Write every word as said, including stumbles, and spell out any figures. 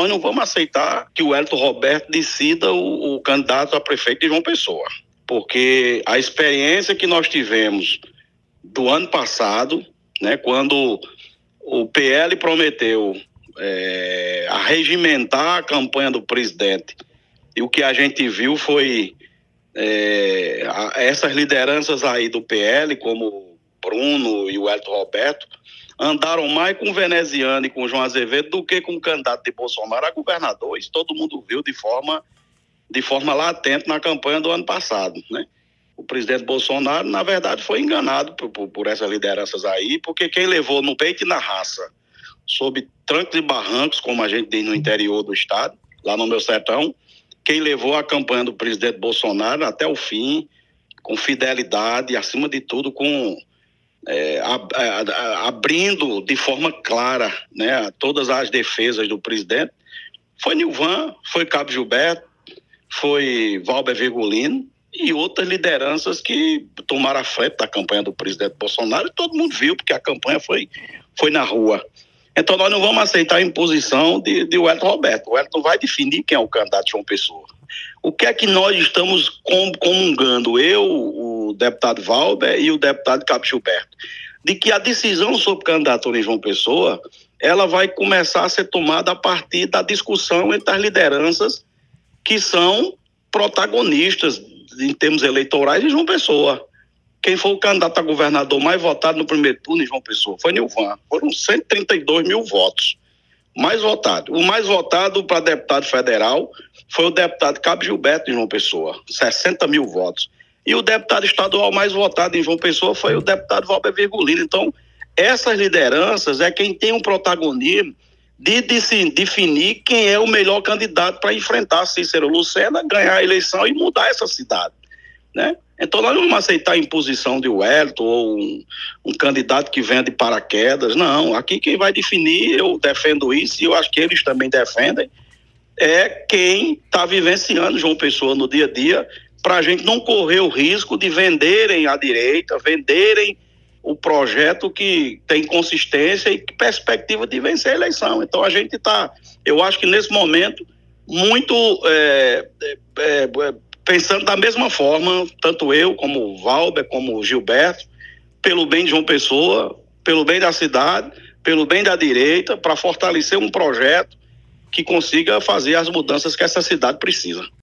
nós não vamos aceitar que o Wellington Roberto decida o, o candidato a prefeito de João Pessoa, porque a experiência que nós tivemos do ano passado, né, quando o P L prometeu é, arregimentar a campanha do presidente, e o que a gente viu foi é, a, essas lideranças aí do P L, como Bruno e o Wellington Roberto, andaram mais com o veneziano e com o João Azevedo do que com o candidato de Bolsonaro a governador. Isso todo mundo viu de forma, de forma latente na campanha do ano passado, né? O presidente Bolsonaro, na verdade, foi enganado por, por, por essas lideranças aí, porque quem levou no peito e na raça, sob trancos e barrancos, como a gente diz no interior do estado, lá no meu sertão, quem levou a campanha do presidente Bolsonaro até o fim, com fidelidade e, acima de tudo, com é, a, a, a, abrindo de forma clara, né, todas as defesas do presidente, foi Nilvan, foi Cabo Gilberto, foi Valber Virgulino e outras lideranças que tomaram a frente da campanha do presidente Bolsonaro, e todo mundo viu, porque a campanha foi, foi na rua. Então nós não vamos aceitar a imposição de, de Wellington Roberto. O Wellington vai definir quem é o candidato de João Pessoa. O que é que nós estamos comungando, eu, o deputado Valber e o deputado Cabo Gilberto? De que a decisão sobre candidatura em João Pessoa, ela vai começar a ser tomada a partir da discussão entre as lideranças que são protagonistas em termos eleitorais de João Pessoa. Quem foi o candidato a governador mais votado no primeiro turno em João Pessoa foi Nilvan. Foram cento e trinta e dois mil votos. Mais votado. O mais votado para deputado federal foi o deputado Cabo Gilberto de João Pessoa, sessenta mil votos. E o deputado estadual mais votado em João Pessoa foi o deputado Valber Virgulino. Então, essas lideranças é quem tem um protagonismo de, de se definir quem é o melhor candidato para enfrentar Cícero Lucena, ganhar a eleição e mudar essa cidade, né? Então nós não vamos aceitar a imposição de Wellington ou um, um candidato que venha de paraquedas. Não, aqui quem vai definir, eu defendo isso e eu acho que eles também defendem, é quem está vivenciando João Pessoa no dia a dia, para a gente não correr o risco de venderem à direita, venderem o projeto que tem consistência e perspectiva de vencer a eleição. Então a gente está, eu acho que nesse momento, muito é, é, é, pensando da mesma forma, tanto eu como o Valber, como o Gilberto, pelo bem de João Pessoa, pelo bem da cidade, pelo bem da direita, para fortalecer um projeto que consiga fazer as mudanças que essa cidade precisa.